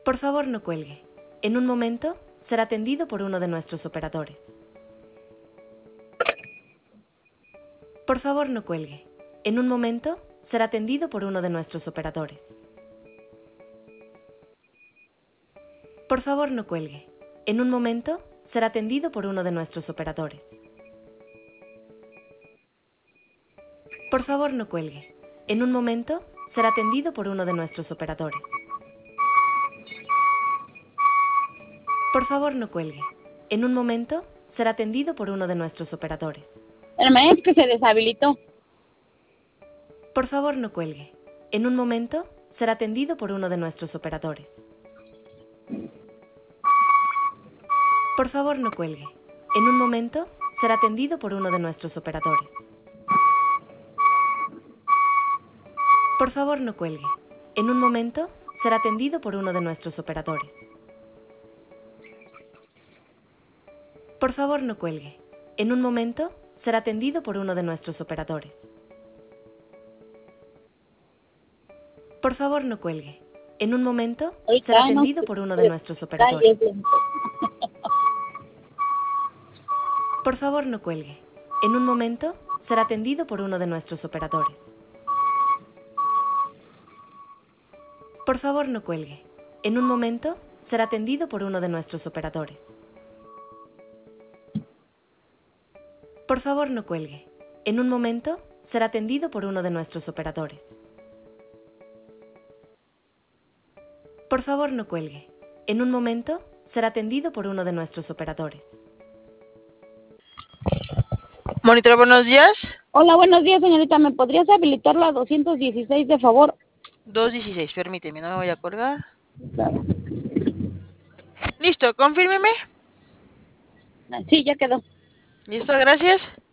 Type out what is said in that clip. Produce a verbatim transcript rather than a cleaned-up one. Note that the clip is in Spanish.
Por favor, no cuelgue. En un momento será atendido por uno de nuestros operadores. Por favor, no cuelgue. En un momento será atendido por uno de nuestros operadores. Por favor, no cuelgue. En un momento será atendido por uno de nuestros operadores. Por favor, no cuelgue. En un momento será atendido por uno de nuestros operadores. Por favor, no cuelgue. En un momento será atendido por uno de nuestros operadores. Hermana, es que se deshabilitó. Por favor, no cuelgue. En un momento será atendido por uno de nuestros operadores. Por favor, no cuelgue. En un momento será atendido por uno de nuestros operadores. Por favor, no cuelgue. En un momento será atendido por uno de nuestros operadores. Por favor, no cuelgue. En un momento será atendido por uno de nuestros operadores. Por favor, no cuelgue. En un momento Ahorita será no atendido se por uno de nuestros está operadores. lento. Por favor, no cuelgue. En un momento será atendido por uno de nuestros operadores. Por favor, no cuelgue. En un momento será atendido por uno de nuestros operadores. Por favor, no cuelgue. En un momento será atendido por uno de nuestros operadores. Por favor, no cuelgue. En un momento será atendido por uno de nuestros operadores. Monitor, buenos días. Hola, buenos días, señorita. ¿Me podrías habilitar la doscientos dieciséis, de favor? dos dieciséis, permíteme, no me voy a colgar. Claro. Listo, confírmeme. Sí, ya quedó. Listo, gracias.